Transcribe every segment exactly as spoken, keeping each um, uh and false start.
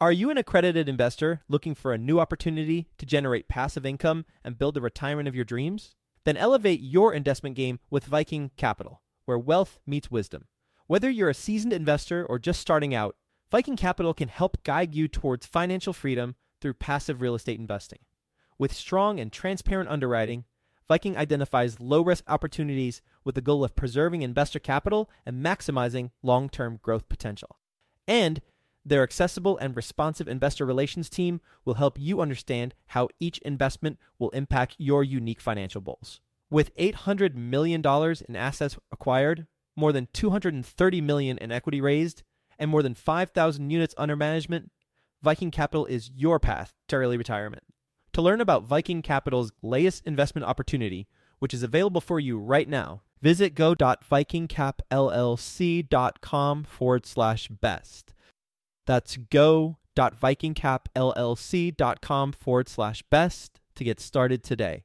Are you an accredited investor looking for a new opportunity to generate passive income and build the retirement of your dreams? Then elevate your investment game with Viking Capital, where wealth meets wisdom. Whether you're a seasoned investor or just starting out, Viking Capital can help guide you towards financial freedom through passive real estate investing. With strong and transparent underwriting, Viking identifies low-risk opportunities with the goal of preserving investor capital and maximizing long-term growth potential. And their accessible and responsive investor relations team will help you understand how each investment will impact your unique financial goals. With eight hundred million dollars in assets acquired, more than two hundred thirty million dollars in equity raised, and more than five thousand units under management, Viking Capital is your path to early retirement. To learn about Viking Capital's latest investment opportunity, which is available for you right now, visit go.vikingcapllc.com forward slash best. That's go.vikingcapllc.com forward slash best to get started today.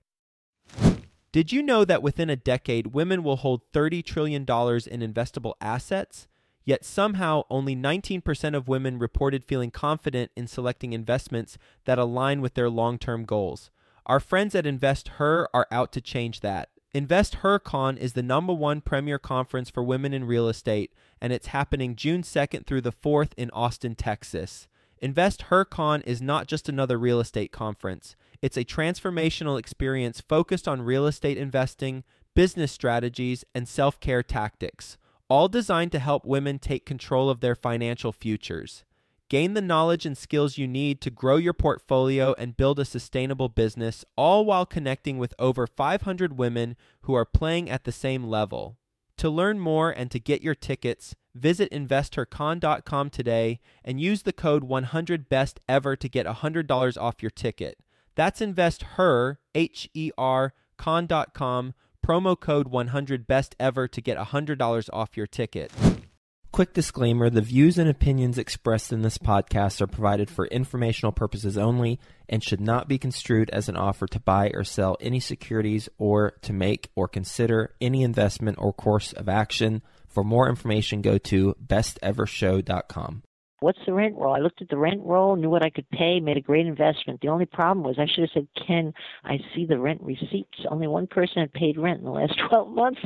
Did you know that within a decade, women will hold thirty trillion dollars in investable assets? Yet somehow only nineteen percent of women reported feeling confident in selecting investments that align with their long-term goals. Our friends at InvestHer are out to change that. InvestHerCon is the number one premier conference for women in real estate, and it's happening June second through the fourth in Austin, Texas. InvestHerCon is not just another real estate conference. It's a transformational experience focused on real estate investing, business strategies, and self-care tactics, all designed to help women take control of their financial futures. Gain the knowledge and skills you need to grow your portfolio and build a sustainable business, all while connecting with over five hundred women who are playing at the same level. To learn more and to get your tickets, visit investor con dot com today and use the code one hundred best ever to get one hundred dollars off your ticket. That's InvestHer, H E R, con dot com, promo code one hundred best ever to get one hundred dollars off your ticket. Quick disclaimer, the views and opinions expressed in this podcast are provided for informational purposes only and should not be construed as an offer to buy or sell any securities or to make or consider any investment or course of action. For more information, go to best ever show dot com. What's the rent roll? I looked at the rent roll, knew what I could pay, made a great investment. The only problem was I should have said, Ken, I see the rent receipts. Only one person had paid rent in the last twelve months.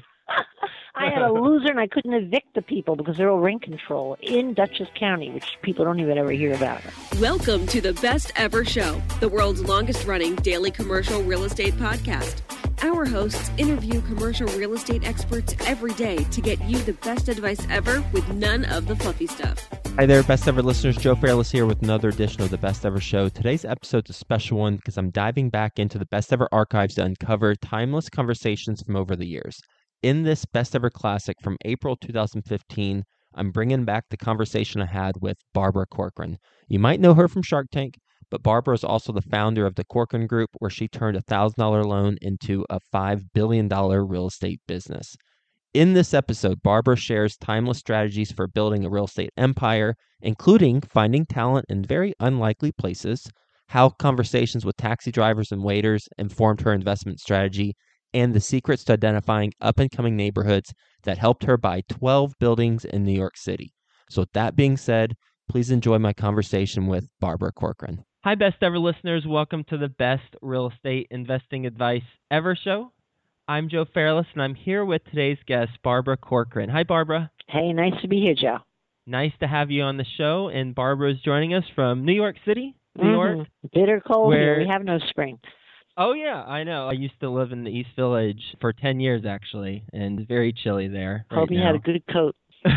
I had a loser, and I couldn't evict the people because they're all rent control in Dutchess County, which people don't even ever hear about. Welcome to the Best Ever Show, the world's longest-running daily commercial real estate podcast. Our hosts interview commercial real estate experts every day to get you the best advice ever with none of the fluffy stuff. Hi there, Best Ever listeners. Joe Fairless here with another edition of the Best Ever Show. Today's episode's a special one because I'm diving back into the Best Ever archives to uncover timeless conversations from over the years. In this Best Ever Classic from April two thousand fifteen, I'm bringing back the conversation I had with Barbara Corcoran. You might know her from Shark Tank, but Barbara is also the founder of the Corcoran Group, where she turned a one thousand dollars loan into a five billion dollars real estate business. In this episode, Barbara shares timeless strategies for building a real estate empire, including finding talent in very unlikely places, how conversations with taxi drivers and waiters informed her investment strategy, and the secrets to identifying up-and-coming neighborhoods that helped her buy twelve buildings in New York City. So with that being said, please enjoy my conversation with Barbara Corcoran. Hi, Best Ever listeners. Welcome to the Best Real Estate Investing Advice Ever Show. I'm Joe Fairless, and I'm here with today's guest, Barbara Corcoran. Hi, Barbara. Hey, nice to be here, Joe. Nice to have you on the show, and Barbara is joining us from New York City, New mm-hmm. York. Bitter cold where... here. We have no spring. Oh, yeah, I know. I used to live in the East Village for ten years, actually, and it's very chilly there. Hope right you now. had a good coat.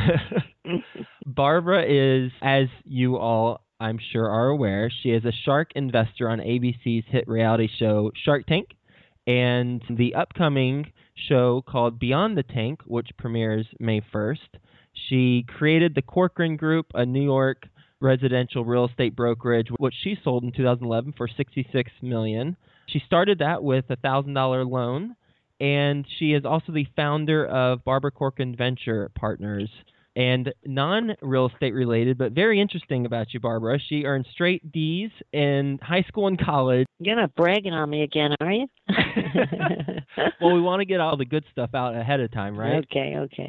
Barbara is, as you all, I'm sure, are aware, she is a shark investor on A B C's hit reality show Shark Tank, and the upcoming show called Beyond the Tank, which premieres May first. She created the Corcoran Group, a New York residential real estate brokerage, which she sold in two thousand eleven for sixty-six million dollars. She started that with a one thousand dollars loan, and she is also the founder of Barbara Corcoran Venture Partners. And non-real estate related, but very interesting about you, Barbara, she earned straight D's in high school and college. You're not bragging on me again, are you? Well, we want to get all the good stuff out ahead of time, right? Okay, okay.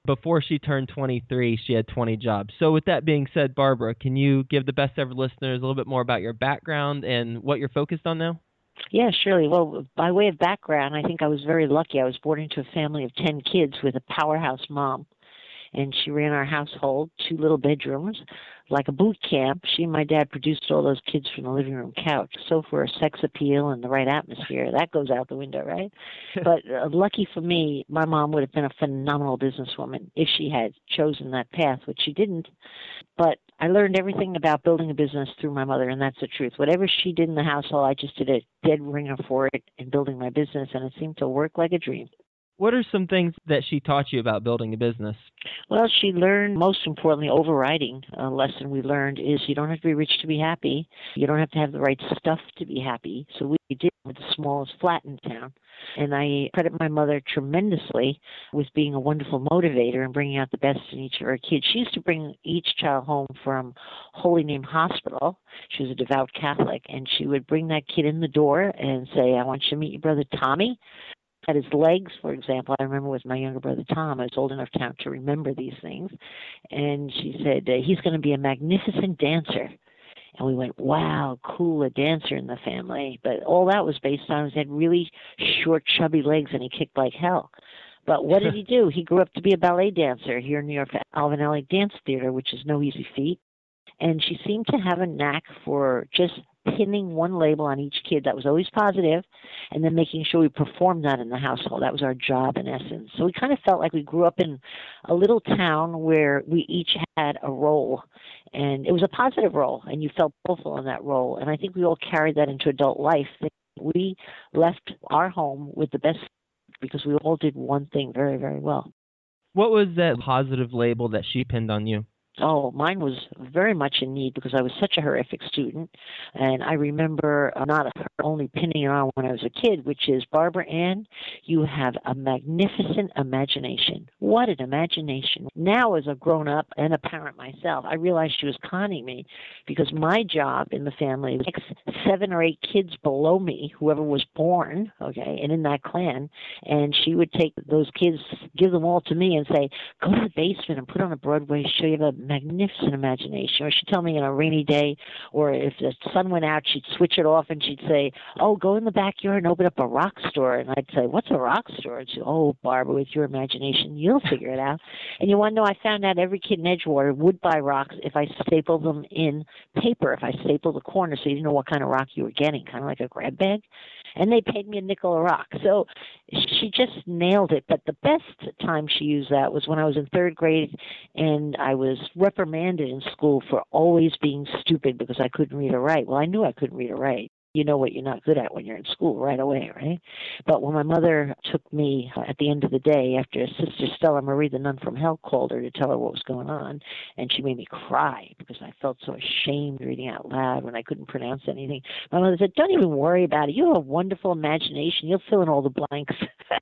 before she turned twenty-three, she had twenty jobs. So with that being said, Barbara, can you give the Best Ever listeners a little bit more about your background and what you're focused on now? Yeah, surely. Well, by way of background, I think I was very lucky. I was born into a family of ten kids with a powerhouse mom. And she ran our household, two little bedrooms, like a boot camp. She and my dad produced all those kids from the living room couch. So for a sex appeal and the right atmosphere, that goes out the window, right? But uh, lucky for me, my mom would have been a phenomenal businesswoman if she had chosen that path, which she didn't. But I learned everything about building a business through my mother, and that's the truth. Whatever she did in the household, I just did a dead ringer for it in building my business, and it seemed to work like a dream. What are some things that she taught you about building a business? Well, she learned, most importantly, overriding a lesson we learned is you don't have to be rich to be happy. You don't have to have the right stuff to be happy. So we did with the smallest flat in town. And I credit my mother tremendously with being a wonderful motivator and bringing out the best in each of her kids. She used to bring each child home from Holy Name Hospital. She was a devout Catholic. And she would bring that kid in the door and say, I want you to meet your brother Tommy. At his legs, for example, I remember with my younger brother Tom, I was old enough now to remember these things, and she said, uh, he's going to be a magnificent dancer. And we went, wow, cool, a dancer in the family. But all that was based on he had really short, chubby legs, and he kicked like hell. But what did he do? He grew up to be a ballet dancer here in New York at Alvin Ailey Dance Theater, which is no easy feat. And she seemed to have a knack for just pinning one label on each kid that was always positive, and then making sure we performed that in the household. That was our job, in essence. So we kind of felt like we grew up in a little town where we each had a role, and it was a positive role, and you felt powerful in that role. And I think we all carried that into adult life. We left our home with the best because we all did one thing very, very well. What was that positive label that she pinned on you? Oh, mine was very much in need because I was such a horrific student. And I remember not only pinning it on when I was a kid, which is, Barbara Ann, you have a magnificent imagination. What an imagination. Now, as a grown-up and a parent myself, I realized she was conning me because my job in the family was seven or eight kids below me, whoever was born, okay, and in that clan. And she would take those kids, give them all to me and say, go to the basement and put on a Broadway show. You have a magnificent imagination. Or she'd tell me on a rainy day, or if the sun went out, she'd switch it off and she'd say, oh, go in the backyard and open up a rock store. And I'd say, what's a rock store? And she'd say, oh, Barbara, with your imagination, you'll figure it out. And you want to know, I found out every kid in Edgewater would buy rocks if I stapled them in paper, if I stapled the corner so you didn't know what kind of rock you were getting, kind of like a grab bag. And they paid me a nickel a rock. So she just nailed it. But the best time she used that was when I was in third grade and I was reprimanded in school for always being stupid because I couldn't read or write. Well, I knew I couldn't read or write. You know what you're not good at when you're in school right away, right? But when my mother took me uh, at the end of the day, after Sister Stella Marie, the nun from hell, called her to tell her what was going on, and she made me cry because I felt so ashamed reading out loud when I couldn't pronounce anything. My mother said, don't even worry about it. You have a wonderful imagination. You'll fill in all the blanks.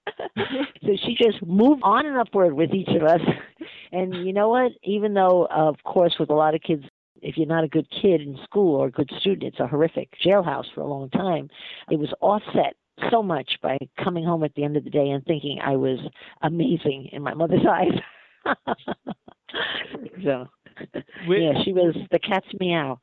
So she just moved on and upward with each of us. And you know what? Even though, uh, of course, with a lot of kids, if you're not a good kid in school or a good student, it's a horrific jailhouse for a long time. It was offset so much by coming home at the end of the day and thinking I was amazing in my mother's eyes. So, yeah, she was the cat's meow.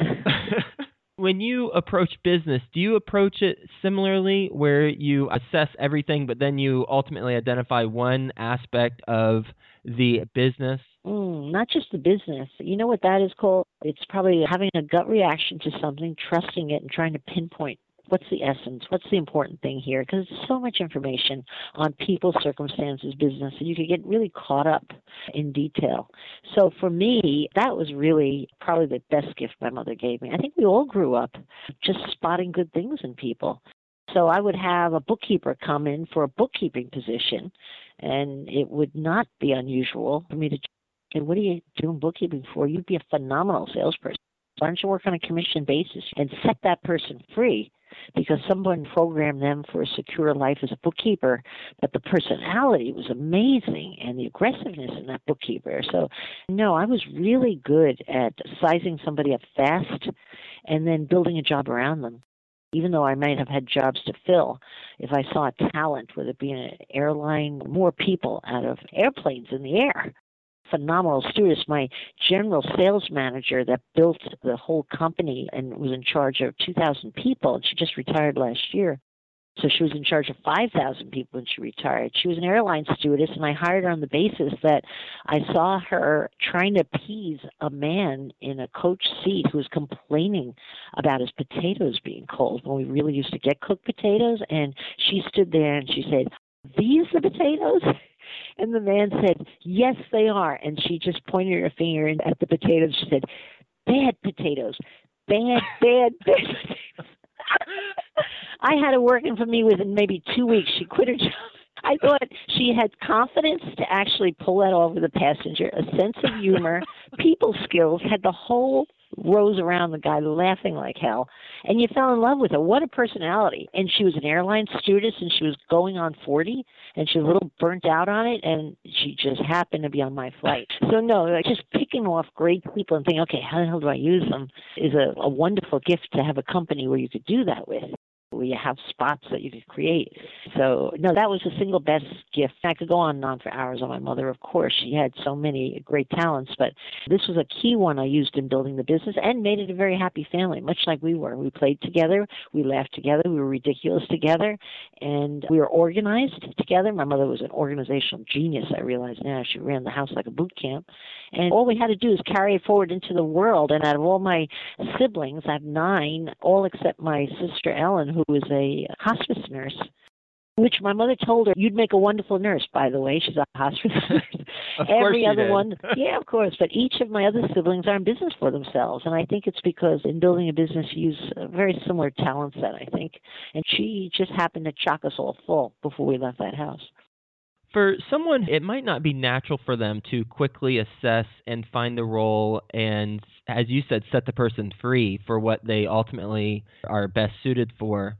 When you approach business, do you approach it similarly where you assess everything, but then you ultimately identify one aspect of the business? Mm, not just the business. You know what that is called? It's probably having a gut reaction to something, trusting it, and trying to pinpoint what's the essence, what's the important thing here, because there's so much information on people, circumstances, business, and you could get really caught up in detail. So for me, that was really probably the best gift my mother gave me. I think we all grew up just spotting good things in people. So I would have a bookkeeper come in for a bookkeeping position, and it would not be unusual for me to say, what are you doing bookkeeping for? You'd be a phenomenal salesperson. Why don't you work on a commission basis and set that person free? Because someone programmed them for a secure life as a bookkeeper, but the personality was amazing and the aggressiveness in that bookkeeper. So, no, I was really good at sizing somebody up fast and then building a job around them. Even though I might have had jobs to fill, if I saw talent, whether it be in an airline, more people out of airplanes in the air. Phenomenal stewardess. My general sales manager that built the whole company and was in charge of two thousand people, and she just retired last year. So she was in charge of five thousand people when she retired. She was an airline stewardess, and I hired her on the basis that I saw her trying to appease a man in a coach seat who was complaining about his potatoes being cold when we really used to get cooked potatoes. And she stood there and she said, "These the potatoes?" And the man said, "Yes, they are." And she just pointed her finger at the potatoes. She said, "Bad potatoes, bad, bad, bad potatoes." I had her working for me within maybe two weeks. She quit her job. I thought she had confidence to actually pull that over the passenger, a sense of humor, people skills, had the whole rows around the guy laughing like hell, and you fell in love with her. What a personality. And she was an airline stewardess, and she was going on forty, and she was a little burnt out on it, and she just happened to be on my flight. So no, like just picking off great people and thinking, okay, how the hell do I use them is a, a wonderful gift to have a company where you could do that with, where you have spots that you could create. So, no, that was the single best gift. I could go on and on for hours on my mother, of course. She had so many great talents, but this was a key one I used in building the business and made it a very happy family, much like we were. We played together, we laughed together, we were ridiculous together, and we were organized together. My mother was an organizational genius, I realize now. She ran the house like a boot camp. And all we had to do is carry it forward into the world. And out of all my siblings, I have nine, all except my sister Ellen, who was a hospice nurse, which my mother told her, "You'd make a wonderful nurse," by the way. She's a hospice nurse. Of Every course she other did. one, yeah, of course. But each of my other siblings are in business for themselves. And I think it's because in building a business, you use a very similar talent set, I think. And she just happened to chock us all full before we left that house. For someone, it might not be natural for them to quickly assess and find the role and, as you said, set the person free for what they ultimately are best suited for.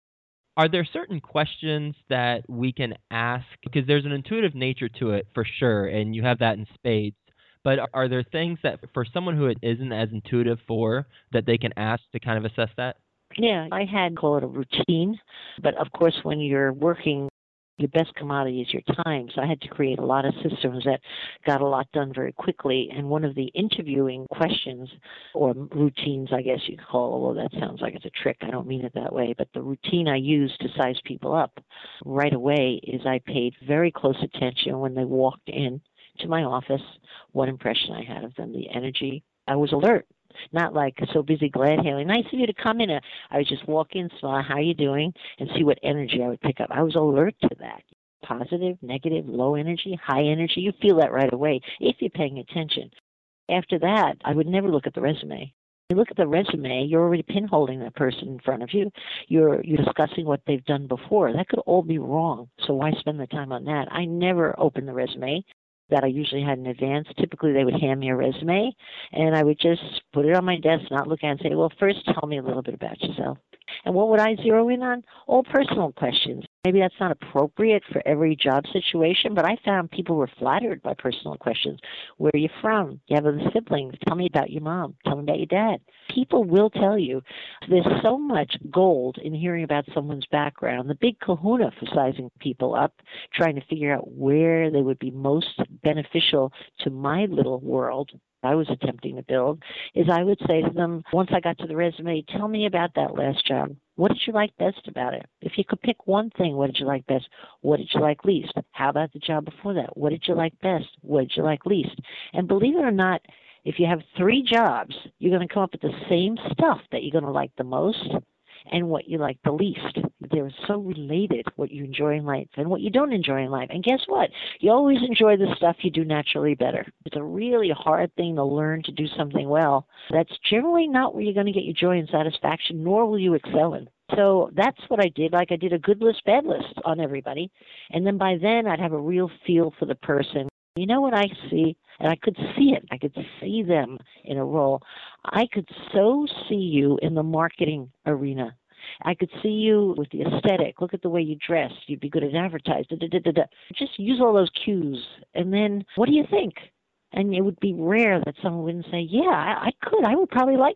Are there certain questions that we can ask? Because there's an intuitive nature to it for sure, and you have that in spades. But are there things that for someone who it isn't as intuitive for that they can ask to kind of assess that? Yeah, I had call it a routine. But of course, when you're working, your best commodity is your time. So I had to create a lot of systems that got a lot done very quickly. And one of the interviewing questions, or routines, I guess you could call it, well, that sounds like it's a trick. I don't mean it that way. But the routine I used to size people up right away is I paid very close attention when they walked in to my office, what impression I had of them, the energy. I was alert. Not like so busy glad handing. Nice of you to come in. I would just walk in, smile, how you doing, and see what energy I would pick up. I was alert to that. Positive, negative, low energy, high energy. You feel that right away if you're paying attention. After that, I would never look at the resume. You look at the resume, you're already pinholding that person in front of you. You're you're discussing what they've done before. That could all be wrong. So why spend the time on that? I never open the resume that I usually had in advance. Typically, they would hand me a resume, and I would just put it on my desk, not look at it, and say, well, first tell me a little bit about yourself. And what would I zero in on? All personal questions. Maybe that's not appropriate for every job situation, but I found people were flattered by personal questions. Where are you from? You have other siblings? Tell me about your mom. Tell me about your dad. People will tell you. There's so much gold in hearing about someone's background. The big kahuna for sizing people up, trying to figure out where they would be most beneficial to my little world I was attempting to build, is I would say to them, once I got to the resume, tell me about that last job. What did you like best about it? If you could pick one thing, what did you like best? What did you like least? How about the job before that? What did you like best? What did you like least? And believe it or not, if you have three jobs, you're going to come up with the same stuff that you're going to like the most and what you like the least. They're so related, what you enjoy in life and what you don't enjoy in life. And guess what? You always enjoy the stuff you do naturally better. It's a really hard thing to learn to do something well. That's generally not where you're going to get your joy and satisfaction, nor will you excel in. So that's what I did. Like I did a good list, bad list on everybody. And then by then I'd have a real feel for the person. You know what I see? And I could see it. I could see them in a role. I could so see you in the marketing arena. I could see you with the aesthetic. Look at the way you dress. You'd be good at advertising. Da, da, da, da. Just use all those cues. And then, what do you think? And it would be rare that someone wouldn't say, yeah, I, I could. I would probably like that.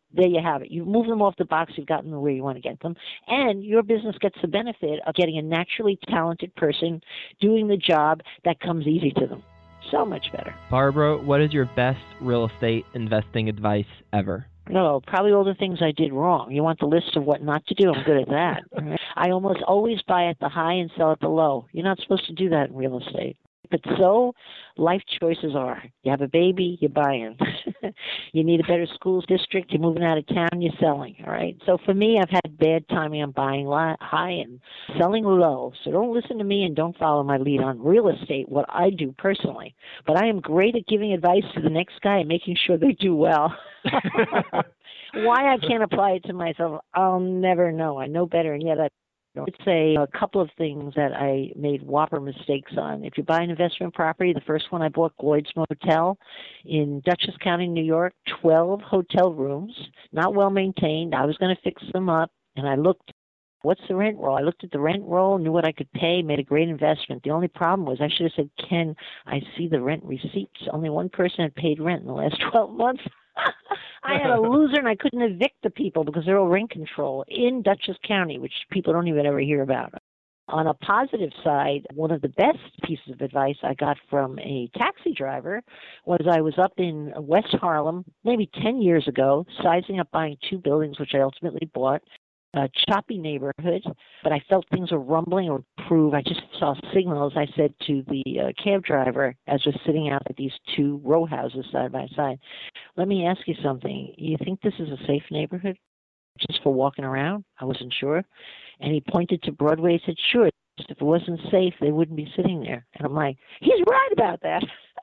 there you have it. You move them off the box, you've gotten them where you want to get them, and your business gets the benefit of getting a naturally talented person doing the job that comes easy to them. So much better. Barbara, what is your best real estate investing advice ever? No, probably all the things I did wrong. You want the list of what not to do? I'm good at that. I almost always buy at the high and sell at the low. You're not supposed to do that in real estate. But so life choices are. You have a baby, you're buying. You need a better school district, you're moving out of town, you're selling. All right. So for me, I've had bad timing on buying high and selling low. So don't listen to me and don't follow my lead on real estate, what I do personally. But I am great at giving advice to the next guy and making sure they do well. Why I can't apply it to myself, I'll never know. I know better, and yet I I'd say a couple of things that I made whopper mistakes on. If you buy an investment property, the first one I bought, Lloyd's Motel in Dutchess County, New York, twelve hotel rooms, not well maintained. I was going to fix them up, and I looked, what's the rent roll? I looked at the rent roll, knew what I could pay, made a great investment. The only problem was I should have said, Ken, I see the rent receipts. Only one person had paid rent in the last twelve months. I had a loser, and I couldn't evict the people because they're all rent control in Dutchess County, which people don't even ever hear about. On a positive side, one of the best pieces of advice I got from a taxi driver was I was up in West Harlem maybe ten years ago, sizing up buying two buildings, which I ultimately bought. A choppy neighborhood, but I felt things were rumbling or prove. I just saw signals. I said to the uh, cab driver as we're sitting out at these two row houses side by side, let me ask you something. You think this is a safe neighborhood just for walking around? I wasn't sure. And he pointed to Broadway and said, sure, if it wasn't safe, they wouldn't be sitting there. And I'm like, he's right about that.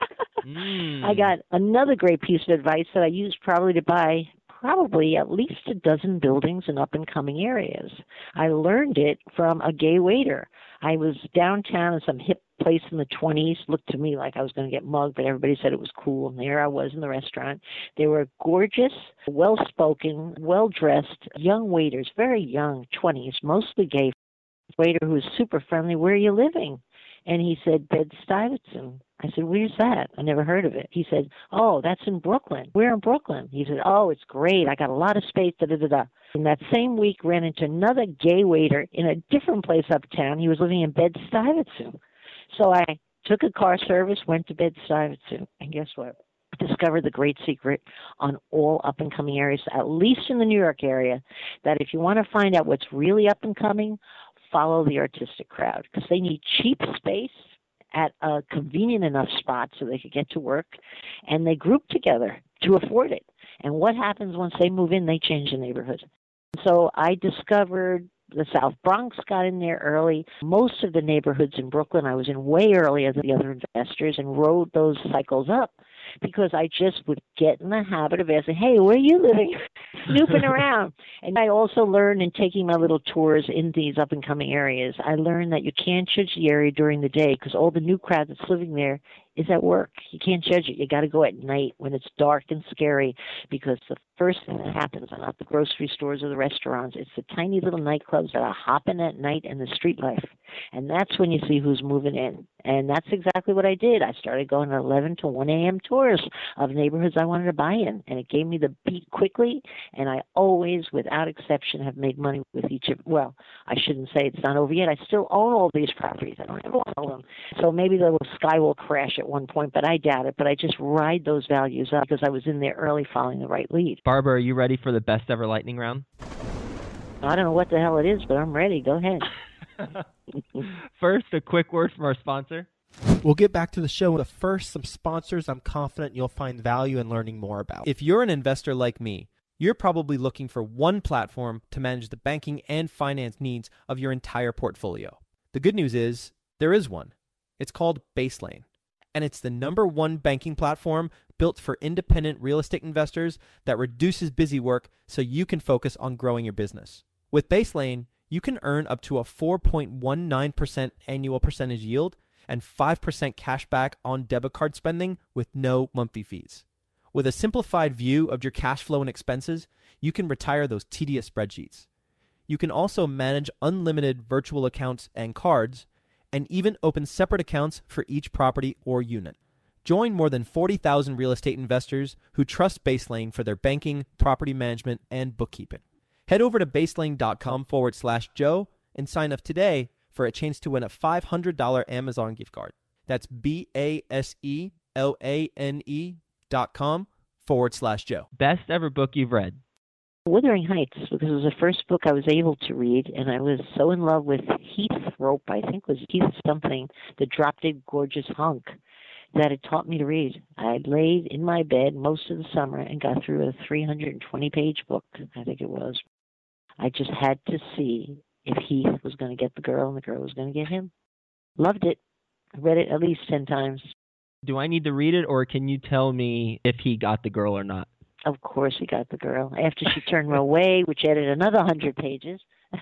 mm. I got another great piece of advice that I used probably to buy probably at least a dozen buildings in up-and-coming areas. I learned it from a gay waiter. I was downtown in some hip place in the twenties, looked to me like I was going to get mugged, but everybody said it was cool, and there I was in the restaurant. They were gorgeous, well-spoken, well-dressed, young waiters, very young, twenties, mostly gay. Waiter who was super friendly, where are you living? And he said, Bed-Stuyvesant. I said, where's that? I never heard of it. He said, oh, that's in Brooklyn. Where in Brooklyn? He said, oh, it's great. I got a lot of space, da-da-da-da. And that same week, ran into another gay waiter in a different place uptown. He was living in Bed-Stuyvesant. So I took a car service, went to Bed-Stuyvesant, and guess what? Discovered the great secret on all up-and-coming areas, at least in the New York area, that if you want to find out what's really up-and-coming, follow the artistic crowd, because they need cheap space at a convenient enough spot so they could get to work, and they group together to afford it. And what happens once they move in, they change the neighborhood. So I discovered the South Bronx got in there early. Most of the neighborhoods in Brooklyn I was in way earlier than the other investors and rode those cycles up because I just would get in the habit of asking, hey, where are you living? Snooping around. And I also learned in taking my little tours in these up-and-coming areas, I learned that you can't judge the area during the day because all the new crowd that's living there is at work. You can't judge it. You got to go at night when it's dark and scary, because the first thing that happens are not the grocery stores or the restaurants. It's the tiny little nightclubs that are hopping at night and the street life. And that's when you see who's moving in. And that's exactly what I did. I started going at eleven to one a.m. tours of neighborhoods I wanted to buy in. And it gave me the beat quickly. And I always, without exception, have made money with each of, well, I shouldn't say it's not over yet. I still own all these properties. I don't ever want to own them. So maybe the sky will crash at one point, but I doubt it. But I just ride those values up because I was in there early following the right lead. Barbara, are you ready for the best ever lightning round? I don't know what the hell it is, but I'm ready. Go ahead. First, a quick word from our sponsor. We'll get back to the show, but first, some sponsors I'm confident you'll find value in learning more about. If you're an investor like me, you're probably looking for one platform to manage the banking and finance needs of your entire portfolio. The good news is there is one. It's called Baselane, and it's the number one banking platform built for independent real estate investors that reduces busy work so you can focus on growing your business. With Baselane, you can earn up to a four point one nine percent annual percentage yield and five percent cash back on debit card spending with no monthly fees. With a simplified view of your cash flow and expenses, you can retire those tedious spreadsheets. You can also manage unlimited virtual accounts and cards, and even open separate accounts for each property or unit. Join more than forty thousand real estate investors who trust Baselane for their banking, property management, and bookkeeping. Head over to baselane.com forward slash Joe and sign up today for a chance to win a five hundred dollars Amazon gift card. That's B-A-S-E-L-A-N-E dot com forward slash Joe. Best ever book you've read? Wuthering Heights, because it was the first book I was able to read, and I was so in love with Heath Rope, I think it was Heath something, the drop-dead gorgeous hunk, that it taught me to read. I laid in my bed most of the summer and got through a three hundred twenty page book, I think it was. I just had to see if Heath was going to get the girl and the girl was going to get him. Loved it. I read it at least ten times. Do I need to read it, or can you tell me if he got the girl or not? Of course he got the girl, after she turned me away, which added another one hundred pages.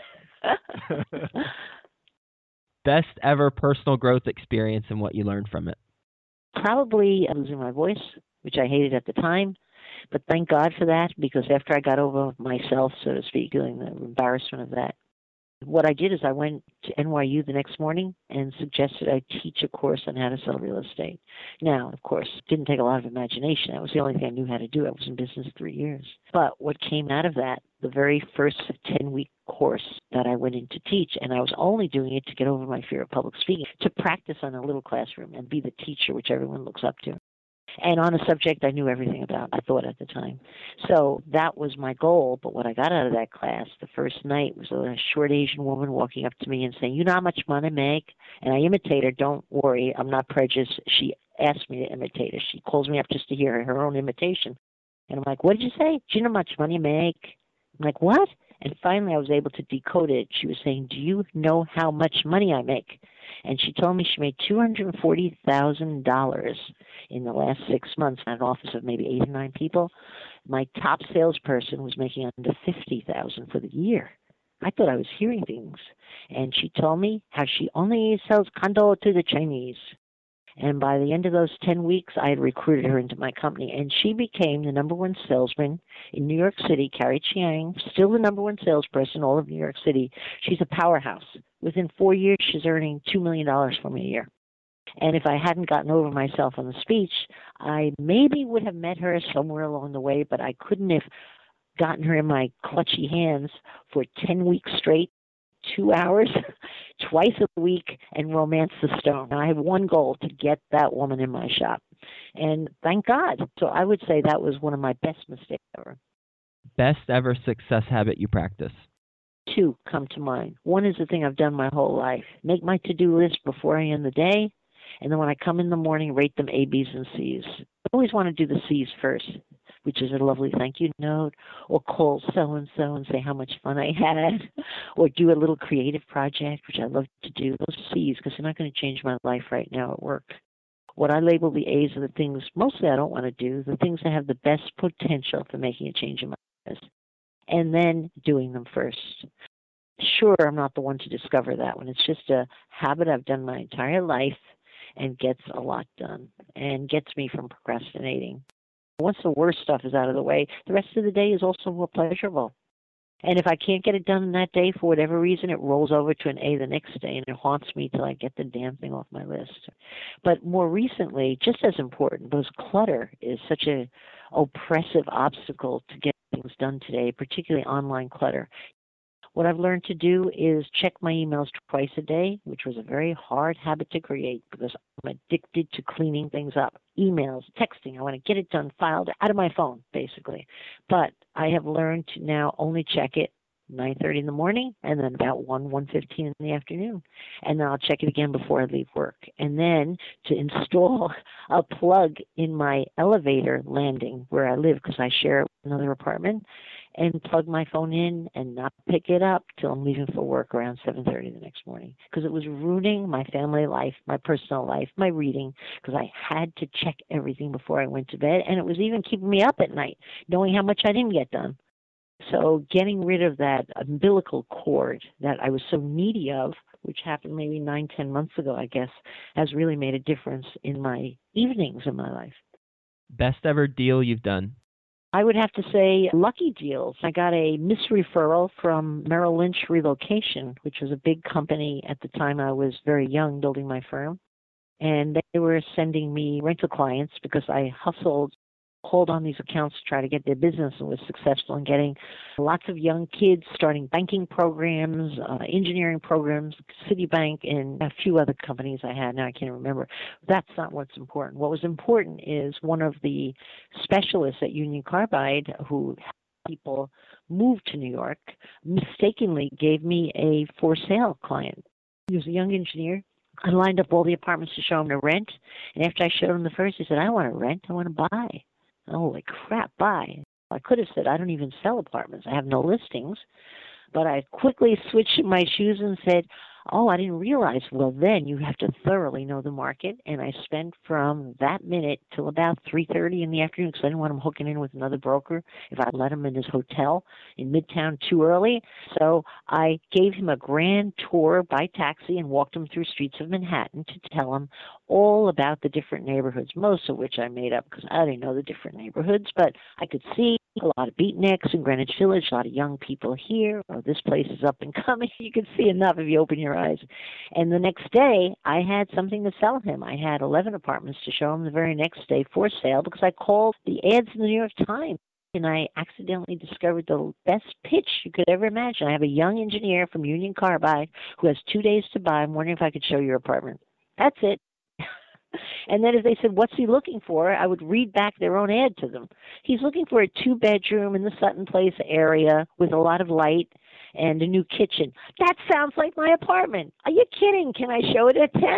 Best ever personal growth experience and what you learned from it? Probably losing my voice, which I hated at the time. But thank God for that, because after I got over myself, so to speak, feeling the embarrassment of that, what I did is I went to N Y U the next morning and suggested I teach a course on how to sell real estate. Now, of course, it didn't take a lot of imagination. That was the only thing I knew how to do. I was in business three years. But what came out of that, the very first ten-week course that I went in to teach, and I was only doing it to get over my fear of public speaking, to practice on a little classroom and be the teacher, which everyone looks up to. And on a subject I knew everything about, I thought at the time. So that was my goal. But what I got out of that class the first night was a short Asian woman walking up to me and saying, "You know how much money I make?" And I imitate her. Don't worry, I'm not prejudiced. She asked me to imitate her. She calls me up just to hear her own imitation. And I'm like, "What did you say? Do you know how much money I make?" I'm like, "What?" And finally I was able to decode it. She was saying, "Do you know how much money I make?" And she told me she made two hundred forty thousand dollars in the last six months in an office of maybe eight or nine people. My top salesperson was making under fifty thousand dollars for the year. I thought I was hearing things. And she told me how she only sells condo to the Chinese. And by the end of those ten weeks, I had recruited her into my company. And she became the number one salesman in New York City, Carrie Chiang, still the number one salesperson in all of New York City. She's a powerhouse. Within four years, she's earning two million dollars for me a year. And if I hadn't gotten over myself on the speech, I maybe would have met her somewhere along the way, but I couldn't have gotten her in my clutchy hands for ten weeks straight, two hours, twice a week, and romance the stone. I had one goal, to get that woman in my shop. And thank God. So I would say that was one of my best mistakes ever. Best ever success habit you practice? Two come to mind. One is the thing I've done my whole life. Make my to-do list before I end the day. And then when I come in the morning, rate them A, B's, and C's. I always want to do the C's first, which is a lovely thank you note, or call so-and-so and say how much fun I had, or do a little creative project, which I love to do. Those C's, because they're not going to change my life right now at work. What I label the A's are the things mostly I don't want to do, the things that have the best potential for making a change in my life, and then doing them first. Sure, I'm not the one to discover that one. It's just a habit I've done my entire life, and gets a lot done and gets me from procrastinating. Once the worst stuff is out of the way, the rest of the day is also more pleasurable. And if I can't get it done in that day for whatever reason, it rolls over to an A the next day, and it haunts me till I get the damn thing off my list. But more recently, just as important, because clutter is such a oppressive obstacle to get things done today, particularly online clutter. What I've learned to do is check my emails twice a day, which was a very hard habit to create because I'm addicted to cleaning things up. Emails, texting, I want to get it done, filed, out of my phone, basically. But I have learned to now only check it nine thirty in the morning and then about one, one fifteen in the afternoon. And then I'll check it again before I leave work. And then to install a plug in my elevator landing where I live, because I share another apartment, and plug my phone in and not pick it up till I'm leaving for work around seven thirty the next morning, because it was ruining my family life, my personal life, my reading, because I had to check everything before I went to bed, and it was even keeping me up at night, knowing how much I didn't get done. So getting rid of that umbilical cord that I was so needy of, which happened maybe nine, ten months ago, I guess, has really made a difference in my evenings in my life. Best ever deal you've done? I would have to say lucky deals. I got a misreferral from Merrill Lynch Relocation, which was a big company at the time I was very young building my firm. And they were sending me rental clients because I hustled, called on these accounts to try to get their business, and was successful in getting lots of young kids starting banking programs, uh, engineering programs, Citibank, and a few other companies I had. Now I can't remember. That's not what's important. What was important is one of the specialists at Union Carbide who helped people move to New York mistakenly gave me a for sale client. He was a young engineer. I lined up all the apartments to show him to rent, and after I showed him the first, he said, "I don't want to rent, I want to buy." Holy crap, buy. I could have said, "I don't even sell apartments. I have no listings." But I quickly switched my shoes and said, "Oh, I didn't realize." Well, then you have to thoroughly know the market. And I spent from that minute till about three thirty in the afternoon, because I didn't want him hooking in with another broker if I let him in his hotel in Midtown too early. So I gave him a grand tour by taxi and walked him through streets of Manhattan to tell him all about the different neighborhoods, most of which I made up because I didn't know the different neighborhoods. But I could see a lot of beatniks in Greenwich Village, a lot of young people here. Oh, this place is up and coming. You can see enough if you open your eyes. And the next day, I had something to sell him. I had eleven apartments to show him the very next day for sale because I called the ads in the New York Times. And I accidentally discovered the best pitch you could ever imagine. I have a young engineer from Union Carbide who has two days to buy. I'm wondering if I could show your apartment. That's it. And then if they said, "What's he looking for?" I would read back their own ad to them. He's looking for a two-bedroom in the Sutton Place area with a lot of light and a new kitchen. That sounds like my apartment. Are you kidding? Can I show it at ten?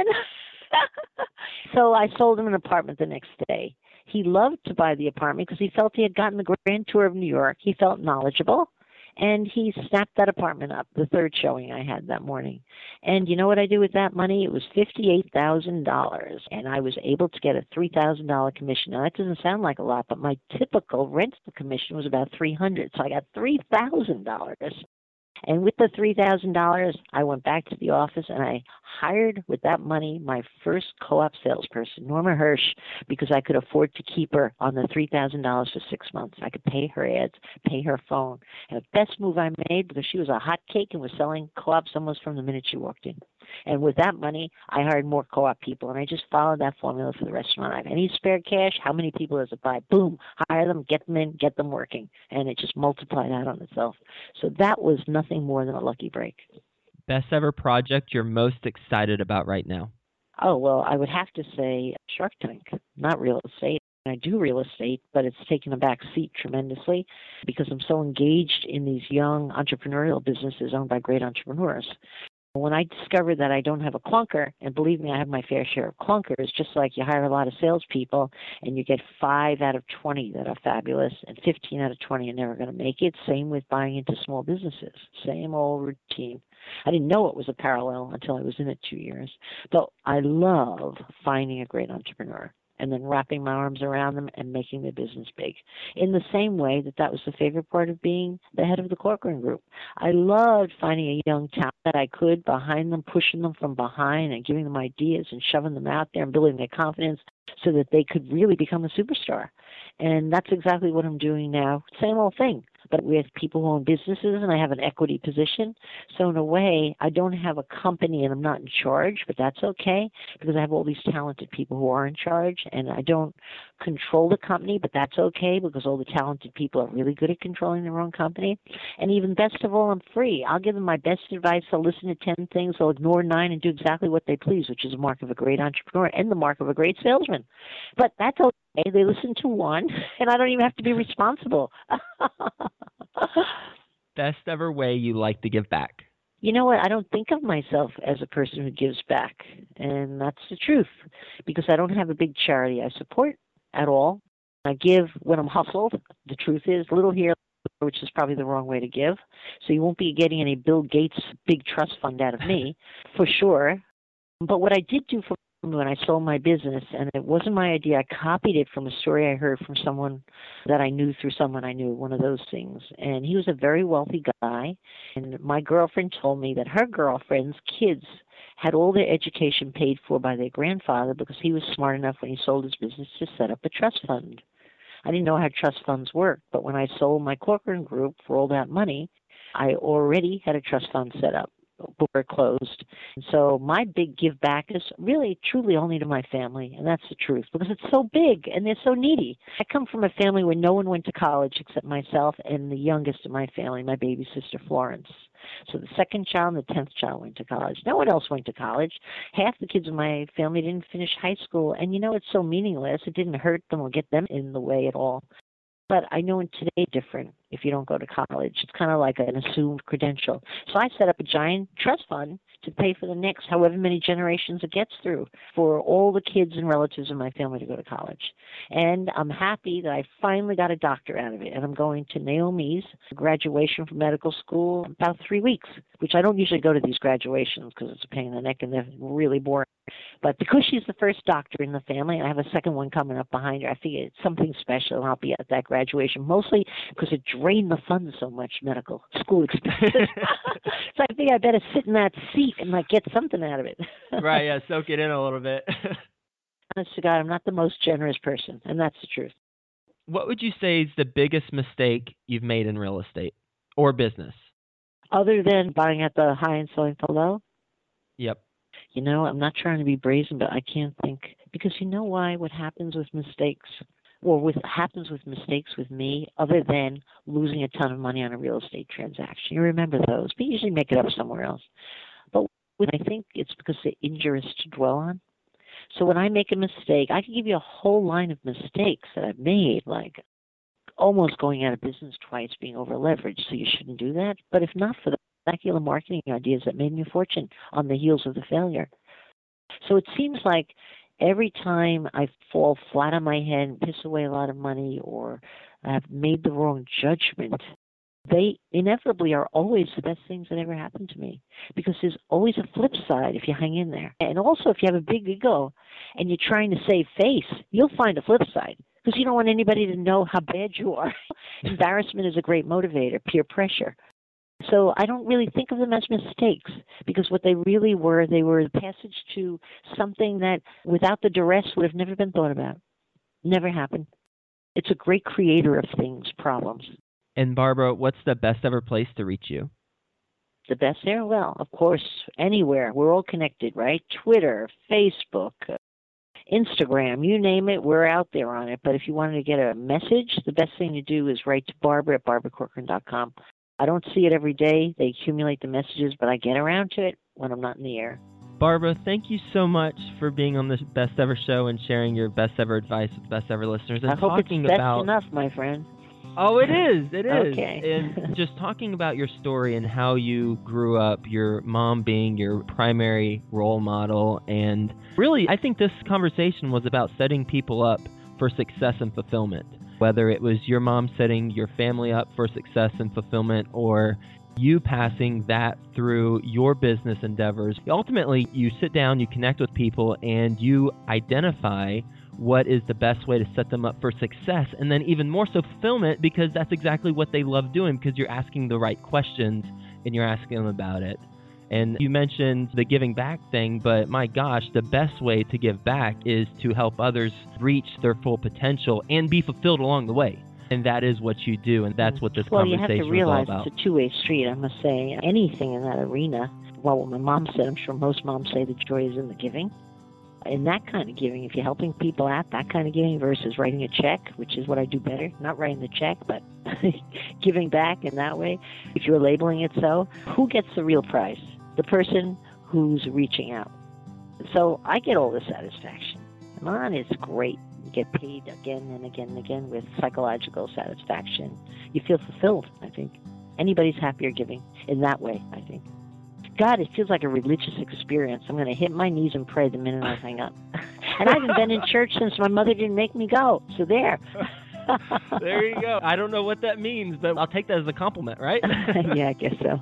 So I sold him an apartment the next day. He loved to buy the apartment because he felt he had gotten the grand tour of New York. He felt knowledgeable. And he snapped that apartment up, the third showing I had that morning. And you know what I did with that money? It was fifty-eight thousand dollars, and I was able to get a three thousand dollars commission. Now, that doesn't sound like a lot, but my typical rental commission was about three hundred dollars, so I got three thousand dollars. And with the three thousand dollars, I went back to the office and I hired with that money my first co-op salesperson, Norma Hirsch, because I could afford to keep her on the three thousand dollars for six months. I could pay her ads, pay her phone. And the best move I made, because she was a hot cake and was selling co-ops almost from the minute she walked in. And with that money, I hired more co-op people, and I just followed that formula for the rest of my life. Any spare cash, how many people does it buy? Boom, hire them, get them in, get them working. And it just multiplied out on itself. So that was nothing more than a lucky break. Best ever project you're most excited about right now? Oh, well, I would have to say Shark Tank, not real estate. I do real estate, but it's taken a back seat tremendously because I'm so engaged in these young entrepreneurial businesses owned by great entrepreneurs. When I discovered that I don't have a clunker, and believe me, I have my fair share of clunkers, just like you hire a lot of salespeople and you get five out of twenty that are fabulous and fifteen out of twenty are never going to make it. Same with buying into small businesses. Same old routine. I didn't know it was a parallel until I was in it two years. But I love finding a great entrepreneur and then wrapping my arms around them and making their business big. In the same way that that was the favorite part of being the head of the Corcoran Group. I loved finding a young talent that I could behind them, pushing them from behind and giving them ideas and shoving them out there and building their confidence so that they could really become a superstar. And that's exactly what I'm doing now. Same old thing, but with people who own businesses, and I have an equity position. So in a way, I don't have a company and I'm not in charge, but that's okay because I have all these talented people who are in charge, and I don't control the company, but that's okay because all the talented people are really good at controlling their own company. And even best of all, I'm free. I'll give them my best advice. They'll listen to ten things. They'll ignore nine and do exactly what they please, which is a mark of a great entrepreneur and the mark of a great salesman. But that's okay. They listen to one, and I don't even have to be responsible. Best ever way you like to give back? You know what? I don't think of myself as a person who gives back, and that's the truth, because I don't have a big charity I support at all. I give when I'm hustled. The truth is, little here, which is probably the wrong way to give. So you won't be getting any Bill Gates big trust fund out of me, for sure. But what I did do for when I sold my business, and it wasn't my idea, I copied it from a story I heard from someone that I knew through someone I knew, one of those things. And he was a very wealthy guy, and my girlfriend told me that her girlfriend's kids had all their education paid for by their grandfather because he was smart enough when he sold his business to set up a trust fund. I didn't know how trust funds worked, but when I sold my Corcoran Group for all that money, I already had a trust fund set up. before it closed. And so my big give back is really truly only to my family, and that's the truth, because it's so big and they're so needy. I come from a family where no one went to college except myself and the youngest of my family, my baby sister Florence. So the second child and the tenth child went to college. No one else went to college. Half the kids in my family didn't finish high school, and you know, it's so meaningless. It didn't hurt them or get them in the way at all. But I know in today different if you don't go to college. It's kind of like an assumed credential. So I set up a giant trust fund to pay for the next however many generations it gets through for all the kids and relatives in my family to go to college. And I'm happy that I finally got a doctor out of it. And I'm going to Naomi's graduation from medical school in about three weeks, which I don't usually go to these graduations because it's a pain in the neck and they're really boring. But because she's the first doctor in the family, and I have a second one coming up behind her, I figure it's something special, and I'll be at that graduation, mostly because it drained the funds so much, medical school expenses. So I think I better sit in that seat and like get something out of it. Right, yeah, soak it in a little bit. Honest to God, I'm not the most generous person, and that's the truth. What would you say is the biggest mistake you've made in real estate or business? Other than buying at the high and selling the low? Yep. You know, I'm not trying to be brazen, but I can't think. Because you know why? What happens with mistakes, or what happens with mistakes with me, other than losing a ton of money on a real estate transaction. You remember those, but you usually make it up somewhere else. But I think it's because they're injurious to dwell on. So when I make a mistake, I can give you a whole line of mistakes that I've made, like almost going out of business twice, being over-leveraged, so you shouldn't do that. But if not for the spectacular marketing ideas that made me a fortune on the heels of the failure. So it seems like every time I fall flat on my head and piss away a lot of money, or I've made the wrong judgment, they inevitably are always the best things that ever happened to me, because there's always a flip side if you hang in there. And also, if you have a big ego and you're trying to save face, you'll find a flip side, because you don't want anybody to know how bad you are. Embarrassment is a great motivator, peer pressure. So I don't really think of them as mistakes, because what they really were, they were a passage to something that without the duress would have never been thought about. Never happened. It's a great creator of things, problems. And Barbara, what's the best ever place to reach you? The best there? Well, of course, anywhere. We're all connected, right? Twitter, Facebook, uh, Instagram, you name it, we're out there on it. But if you wanted to get a message, the best thing to do is write to Barbara at barbara corcoran dot com. I don't see it every day. They accumulate the messages, but I get around to it when I'm not in the air. Barbara, thank you so much for being on the Best Ever Show and sharing your best ever advice with Best Ever listeners. And I hope talking it's best about... enough, my friend. Oh, it is. It is. Okay. And just talking about your story and how you grew up, your mom being your primary role model. And really, I think this conversation was about setting people up for success and fulfillment. Whether it was your mom setting your family up for success and fulfillment, or you passing that through your business endeavors. Ultimately, you sit down, you connect with people, and you identify what is the best way to set them up for success, and then even more so fulfillment, because that's exactly what they love doing, because you're asking the right questions and you're asking them about it. And you mentioned the giving back thing, but my gosh, the best way to give back is to help others reach their full potential and be fulfilled along the way. And that is what you do, and that's what this well, conversation you have to realize is all about. It's a two-way street, I must say. Anything in that arena, well, what my mom said, I'm sure most moms say the joy is in the giving. In that kind of giving, if you're helping people out, that kind of giving versus writing a check, which is what I do better, not writing the check, but giving back in that way, if you're labeling it so, who gets the real prize? The person who's reaching out. So I get all the satisfaction. Mine is great. You get paid again and again and again with psychological satisfaction. You feel fulfilled, I think. Anybody's happier giving in that way, I think. God, it feels like a religious experience. I'm going to hit my knees and pray the minute I hang up. And I haven't been in church since my mother didn't make me go. So there. There you go. I don't know what that means, but I'll take that as a compliment, right? Yeah, I guess so.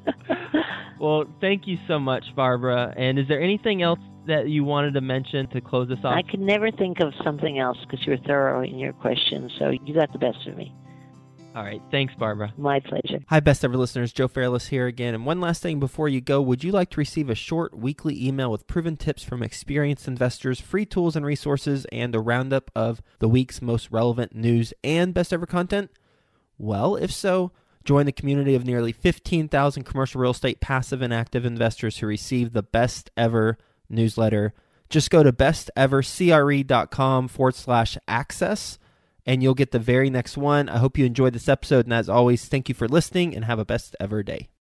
Well, thank you so much, Barbara. And is there anything else that you wanted to mention to close this off? I could never think of something else because you were thorough in your questions. So you got the best of me. All right. Thanks, Barbara. My pleasure. Hi, Best Ever listeners. Joe Fairless here again. And one last thing before you go, would you like to receive a short weekly email with proven tips from experienced investors, free tools and resources, and a roundup of the week's most relevant news and Best Ever content? Well, if so, Join the community of nearly fifteen thousand commercial real estate passive and active investors who receive the best ever newsletter. Just go to bestevercre.com forward slash access, and you'll get the very next one. I hope you enjoyed this episode, and as always, thank you for listening, and have a best ever day.